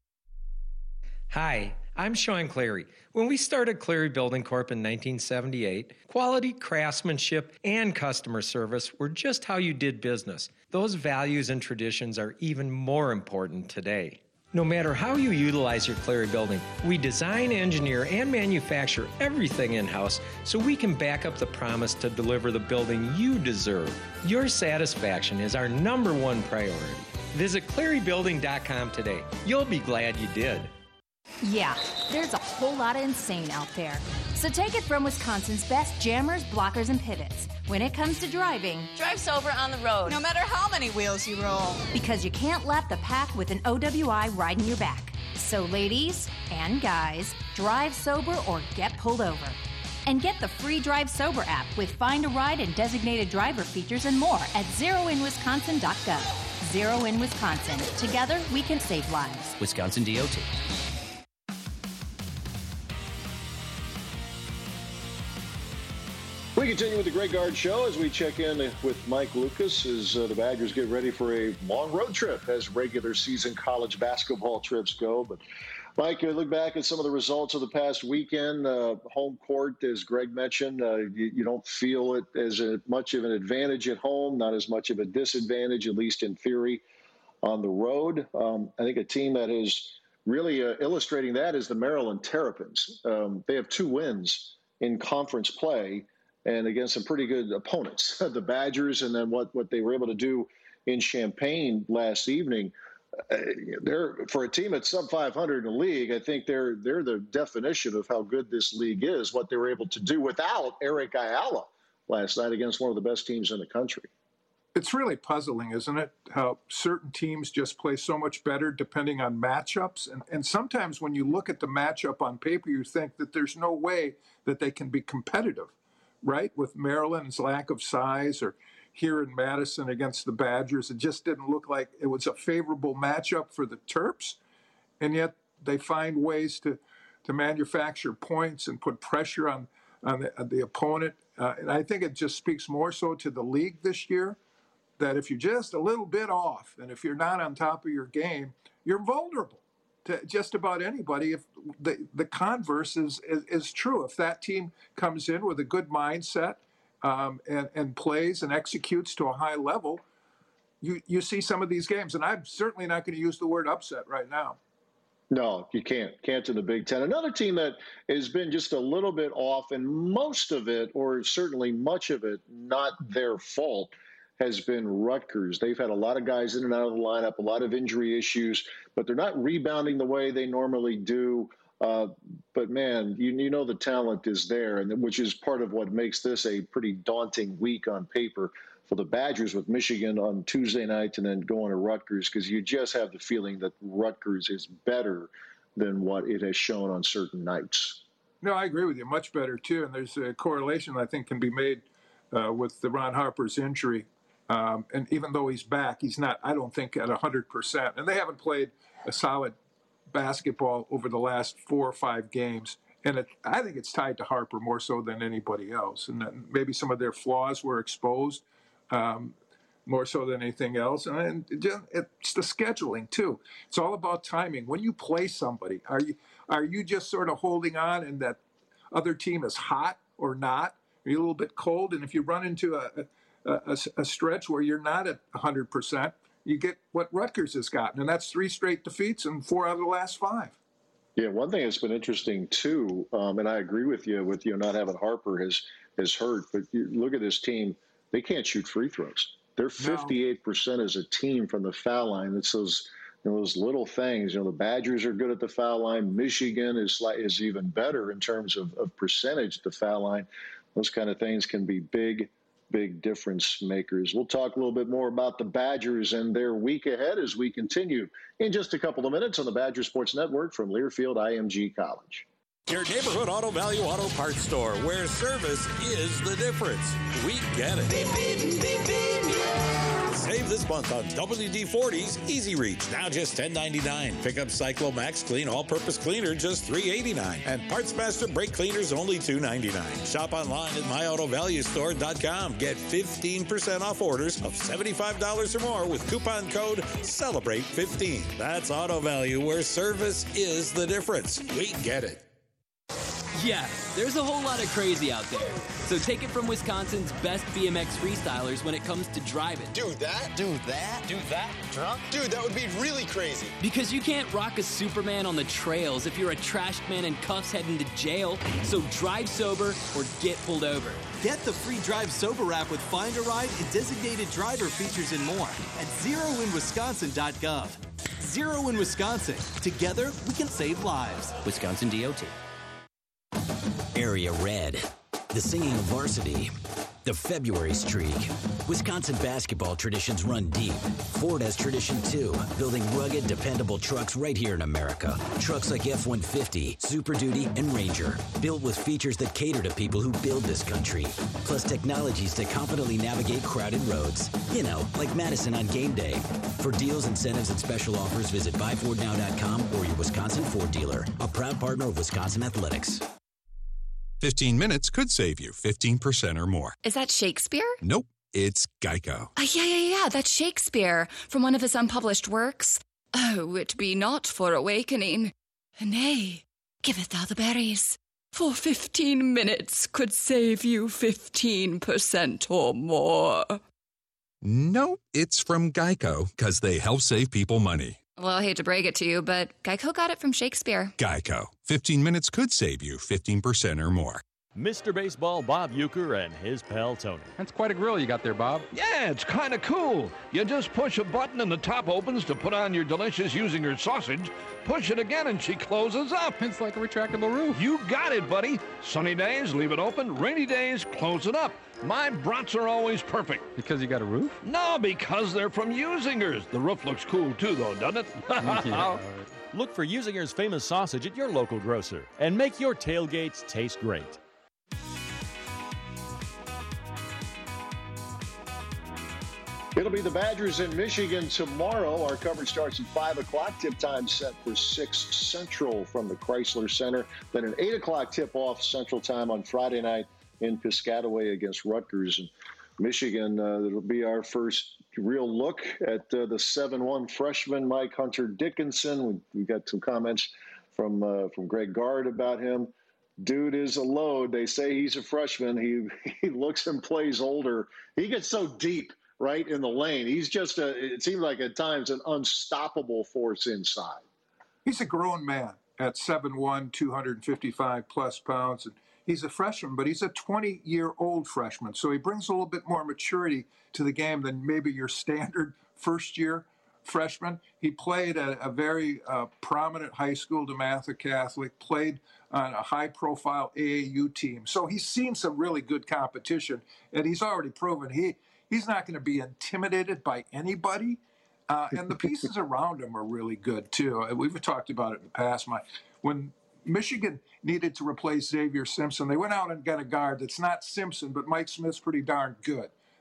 Hi, I'm Sean Clary. When we started Clary Building Corp in nineteen seventy-eight, quality, craftsmanship, and customer service were just how you did business. Those values and traditions are even more important today. No matter how you utilize your Clary building, we design, engineer, and manufacture everything in-house so we can back up the promise to deliver the building you deserve. Your satisfaction is our number one priority. Visit clary building dot com today. You'll be glad you did. Yeah, there's a whole lot of insane out there. So take it from Wisconsin's best jammers, blockers, and pivots. When it comes to driving, drive sober on the road, no matter how many wheels you roll. Because you can't lap the pack with an O W I riding your back. So ladies and guys, drive sober or get pulled over. And get the free Drive Sober app with Find a Ride and designated driver features and more at zero in wisconsin dot gov. Zero in Wisconsin. Together, we can save lives. Wisconsin D O T. We continue with the Greg Gard Show as we check in with Mike Lucas as uh, the Badgers get ready for a long road trip as regular season college basketball trips go. But, Mike, you look back at some of the results of the past weekend. Uh, home court, as Greg mentioned, uh, you, you don't feel it as a, much of an advantage at home, not as much of a disadvantage, at least in theory, on the road. Um, I think a team that is really uh, illustrating that is the Maryland Terrapins. Um, they have two wins in conference play, and against some pretty good opponents, the Badgers, and then what, what they were able to do in Champaign last evening. Uh, they're for a team at sub five hundred in the league. I think they're they're the definition of how good this league is. What they were able to do without Eric Ayala last night against one of the best teams in the country. It's really puzzling, isn't it? How certain teams just play so much better depending on matchups. And, and sometimes when you look at the matchup on paper, you think that there's no way that they can be competitive. Right, with Maryland's lack of size, or here in Madison against the Badgers, it just didn't look like it was a favorable matchup for the Terps, and yet they find ways to to manufacture points and put pressure on on the, on the opponent. Uh, and I think it just speaks more so to the league this year that if you're just a little bit off, and if you're not on top of your game, you're vulnerable to just about anybody. If the, the converse is, is, is true. If that team comes in with a good mindset um, and, and plays and executes to a high level, you, you see some of these games. And I'm certainly not going to use the word upset right now. No, you can't. Can't in the Big Ten. Another team that has been just a little bit off, and most of it, or certainly much of it, not their fault, has been Rutgers. They've had a lot of guys in and out of the lineup, a lot of injury issues, but they're not rebounding the way they normally do. Uh, but, man, you, you know the talent is there, and which is part of what makes this a pretty daunting week on paper for the Badgers with Michigan on Tuesday night and then going to Rutgers, because you just have the feeling that Rutgers is better than what it has shown on certain nights. No, I agree with you. Much better, too. And there's a correlation I think can be made uh, with the Ron Harper's injury. Um, and even though he's back, he's not, I don't think, at one hundred percent. And they haven't played a solid basketball over the last four or five games. And it, I think it's tied to Harper more so than anybody else. And then maybe some of their flaws were exposed um, more so than anything else. And, and it's the scheduling, too. It's all about timing. When you play somebody, are you are you just sort of holding on and that other team is hot or not? Are you a little bit cold? And if you run into a, a, a, a stretch where you're not at one hundred percent, you get what Rutgers has gotten. And that's three straight defeats and four out of the last five. Yeah, one thing that's been interesting, too, um, and I agree with you, with you not having Harper has, has hurt, but you look at this team, they can't shoot free throws. They're fifty-eight percent as a team from the foul line. It's those, you know, those little things. You know, the Badgers are good at the foul line. Michigan is like, is even better in terms of, of percentage at the foul line. Those kind of things can be big, big difference makers. We'll talk a little bit more about the Badgers and their week ahead as we continue in just a couple of minutes on the Badger Sports Network from Learfield I M G College. Your neighborhood Auto Value Auto Parts store, where service is the difference. We get it. Beep, beep, beep, beep, yeah. Save this month on W D forty's Easy Reach, now just ten ninety-nine. Pick up Cyclo Max Clean All-Purpose Cleaner, just three eighty-nine. And Parts Master Brake Cleaners, only two ninety-nine. Shop online at my auto value store dot com. Get fifteen percent off orders of seventy-five dollars or more with coupon code Celebrate fifteen. That's Auto Value, where service is the difference. We get it. Yeah, there's a whole lot of crazy out there. So take it from Wisconsin's best B M X freestylers when it comes to driving. Do that? Do that? Do that? Drunk? Dude, that would be really crazy. Because you can't rock a Superman on the trails if you're a trashed man in cuffs heading to jail. So drive sober or get pulled over. Get the free Drive Sober app with Find a Ride and designated driver features and more at zero in wisconsin dot gov. Zero in Wisconsin. Together, we can save lives. Wisconsin D O T. Area Red, the singing of varsity, the February streak. Wisconsin basketball traditions run deep. Ford has tradition too, building rugged, dependable trucks right here in America. Trucks like F one fifty, Super Duty, and Ranger, built with features that cater to people who build this country, plus technologies to confidently navigate crowded roads. You know, like Madison on game day. For deals, incentives, and special offers, visit buy ford now dot com or your Wisconsin Ford dealer, a proud partner of Wisconsin Athletics. fifteen minutes could save you fifteen percent or more. Is that Shakespeare? Nope, it's Geico. Uh, yeah, yeah, yeah, that's Shakespeare from one of his unpublished works. Oh, it be not for awakening. Nay, giveth thou the berries. For fifteen minutes could save you fifteen percent or more. Nope, it's from Geico, because they help save people money. Well, I hate to break it to you, but Geico got it from Shakespeare. Geico. fifteen minutes could save you fifteen percent or more. Mister Baseball Bob Uecker and his pal Tony. That's quite a grill you got there, Bob. Yeah, it's kind of cool. You just push a button and the top opens to put on your delicious using your sausage. Push it again and she closes up. It's like a retractable roof. You got it, buddy. Sunny days, leave it open. Rainy days, close it up. My brats are always perfect. Because you got a roof? No, because they're from Usingers. The roof looks cool too, though, doesn't it? Yeah. Look for Usinger's famous sausage at your local grocer and make your tailgates taste great. It'll be the Badgers in Michigan tomorrow. Our coverage starts at five o'clock. Tip time set for six Central from the Chrysler Center. Then an eight o'clock tip-off Central Time on Friday night in Piscataway against Rutgers. And Michigan, uh, it'll be our first real look at uh, the seven one freshman Mike Hunter Dickinson. We, we got some comments from uh, from Greg Gard about him. Dude is a load. They say he's a freshman. He he looks and plays older. He gets so deep right in the lane. He's just a, it seems like at times an unstoppable force inside. He's a grown man at seven one, two hundred fifty-five plus pounds. And he's a freshman, but he's a twenty-year-old freshman. So he brings a little bit more maturity to the game than maybe your standard first-year freshman. He played at a very uh, prominent high school, DeMatha Catholic, played on a high-profile A A U team. So he's seen some really good competition, and he's already proven he he's not going to be intimidated by anybody. Uh, and the pieces around him are really good, too. We've talked about it in the past. My, when Michigan needed to replace Xavier Simpson, they went out and got a guard that's not Simpson, but Mike Smith's pretty darn good.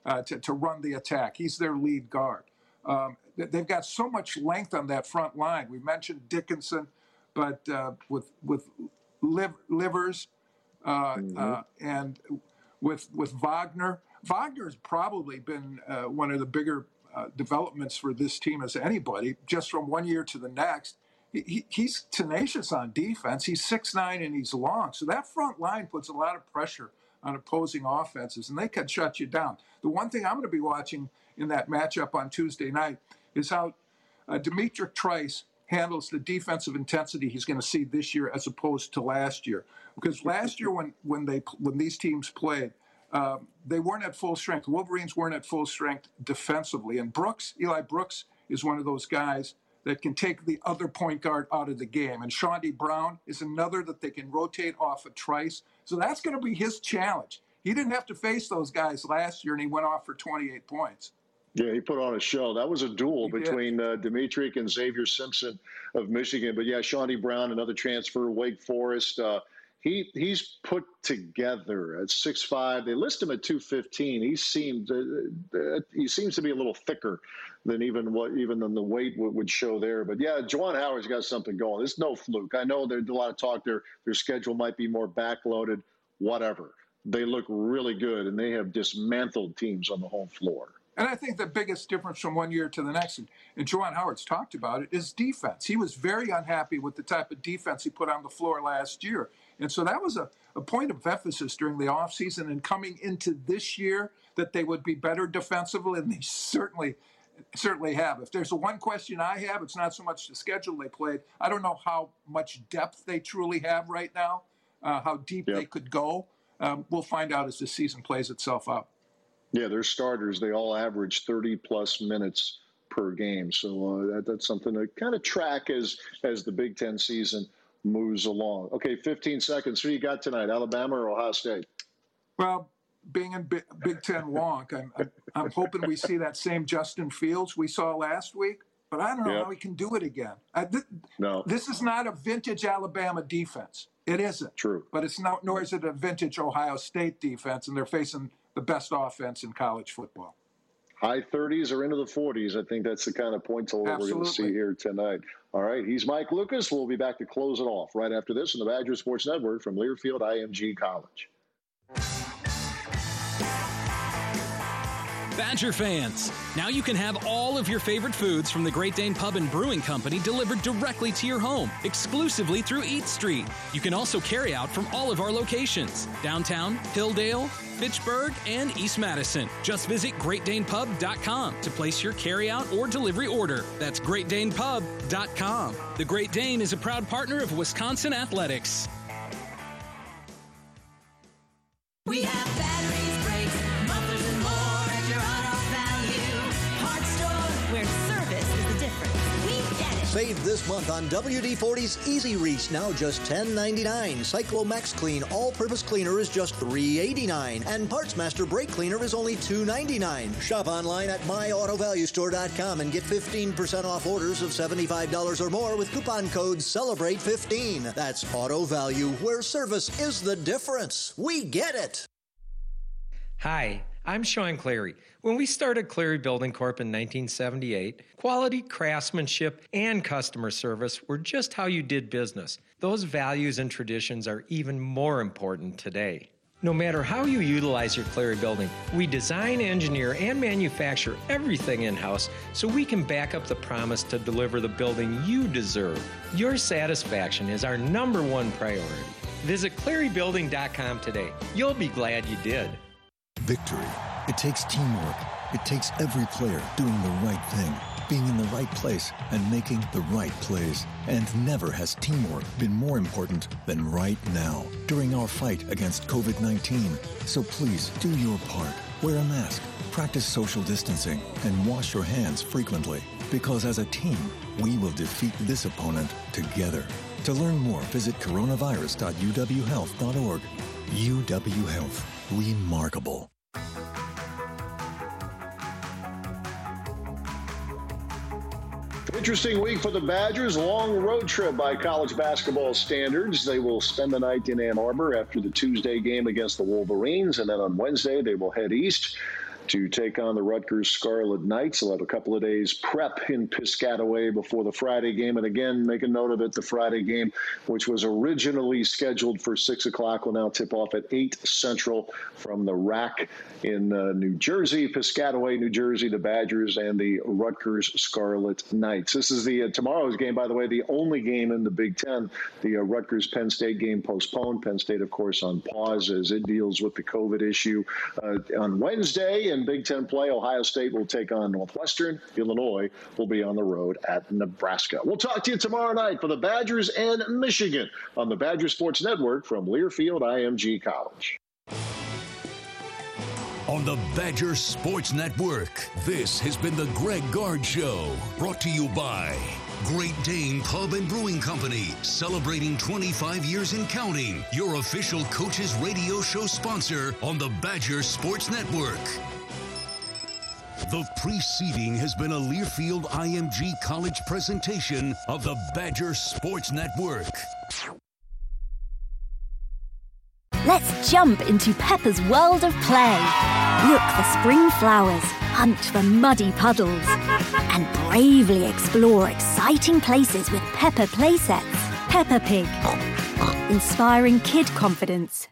uh, to, to run the attack. He's their lead guard. Um, they've got so much length on that front line. We mentioned Dickinson, but uh, with with Liv, Livers uh, mm-hmm. uh, and with with Wagner. Wagner has probably been uh, one of the bigger uh, developments for this team as anybody, just from one year to the next. He, he, he's tenacious on defense. He's six nine and he's long. So that front line puts a lot of pressure on opposing offenses, and they can shut you down. The one thing I'm going to be watching in that matchup on Tuesday night is how uh, Demetric Trice handles the defensive intensity he's going to see this year as opposed to last year. Because last year when when they when these teams played, um, they weren't at full strength. The Wolverines weren't at full strength defensively. And Brooks, Eli Brooks, is one of those guys that can take the other point guard out of the game. And Shawnee Brown is another that they can rotate off of Trice. So that's going to be his challenge. He didn't have to face those guys last year, and he went off for twenty-eight points. Yeah, he put on a show. That was a duel He between uh, Demetric and Xavier Simpson of Michigan. But, yeah, Shawnee Brown, another transfer, Wake Forest. Uh, he He's put together at six five. They list him at two fifteen. He seemed uh, he seems to be a little thicker than even what even than the weight w- would show there. But, yeah, Juwan Howard's got something going. It's no fluke. I know there's a lot of talk there. Their schedule might be more backloaded, whatever. They look really good, and they have dismantled teams on the home floor. And I think the biggest difference from one year to the next, and, and Juwan Howard's talked about it, is defense. He was very unhappy with the type of defense he put on the floor last year. And so that was a, a point of emphasis during the offseason and coming into this year that they would be better defensively, and they certainly certainly have. If there's a one question I have, it's not so much the schedule they played. I don't know how much depth they truly have right now, uh, how deep yep. they could go. Um, we'll find out as the season plays itself out. Yeah, their starters, they all average thirty-plus minutes per game. So uh, that, that's something to kind of track as as the Big Ten season moves along. Okay, fifteen seconds. Who you got tonight, Alabama or Ohio State? Well, being in Big, Big Ten wonk, I'm, I'm, I'm hoping we see that same Justin Fields we saw last week, but I don't know yep. how he can do it again. I, th- no. This is not a vintage Alabama defense. It isn't. True. But it's not, nor is it a vintage Ohio State defense, and they're facing the best offense in college football. High thirties or into the forties. I think that's the kind of point total we're going to see here tonight. All right. He's Mike Lucas. We'll be back to close it off right after this on the Badger Sports Network from Learfield I M G College. Badger fans, now you can have all of your favorite foods from the Great Dane Pub and Brewing Company delivered directly to your home, exclusively through Eat Street. You can also carry out from all of our locations, downtown, Hilldale, Fitchburg, and East Madison. Just visit great dane pub dot com to place your carryout or delivery order. That's great dane pub dot com. The Great Dane is a proud partner of Wisconsin Athletics. We have batteries, brakes, mufflers, and more at your Auto Value Parts Store, where service is the difference. We get it. Save this month on W D forty's Easy Reach, now just ten ninety-nine. Cyclomax Clean All-Purpose Cleaner is just three eighty-nine, and Parts Master Brake Cleaner is only two ninety-nine. Shop online at my auto value store dot com and get fifteen percent off orders of seventy-five dollars or more with coupon code celebrate fifteen. That's Auto Value, where service is the difference. We get it. Hi, I'm Sean Clary. When we started Clary Building Corp in nineteen seventy-eight, quality, craftsmanship, and customer service were just how you did business. Those values and traditions are even more important today. No matter how you utilize your Clary building, we design, engineer, and manufacture everything in-house so we can back up the promise to deliver the building you deserve. Your satisfaction is our number one priority. Visit clary building dot com today. You'll be glad you did. Victory. It takes teamwork. It takes every player doing the right thing, being in the right place and making the right plays. And never has teamwork been more important than right now during our fight against covid nineteen. So please do your part. Wear a mask, practice social distancing, and wash your hands frequently. Because as a team, we will defeat this opponent together. To learn more, visit coronavirus dot u w health dot org. U W Health. Remarkable. Interesting week for the Badgers. Long road trip by college basketball standards. They will spend the night in Ann Arbor after the Tuesday game against the Wolverines, and then on Wednesday they will head east to take on the Rutgers Scarlet Knights. They'll have a couple of days prep in Piscataway before the Friday game. And again, make a note of it, the Friday game, which was originally scheduled for six o'clock, will now tip off at eight Central from the R A C in uh, New Jersey, Piscataway, New Jersey, the Badgers and the Rutgers Scarlet Knights. This is the uh, tomorrow's game, by the way, the only game in the Big Ten. The uh, Rutgers-Penn State game postponed. Penn State, of course, on pause as it deals with the COVID issue. Uh, on Wednesday in Big Ten play, Ohio State will take on Northwestern. Illinois will be on the road at Nebraska. We'll talk to you tomorrow night for the Badgers and Michigan on the Badger Sports Network from Learfield I M G College. On the Badger Sports Network, this has been the Greg Gard Show, brought to you by Great Dane Pub and Brewing Company, celebrating twenty-five years and counting. Your official Coaches Radio Show sponsor on the Badger Sports Network. The preceding has been a Learfield I M G College presentation of the Badger Sports Network. Let's jump into Peppa's world of play. Look for spring flowers, hunt for muddy puddles, and bravely explore exciting places with Peppa playsets. Peppa Pig, inspiring kid confidence.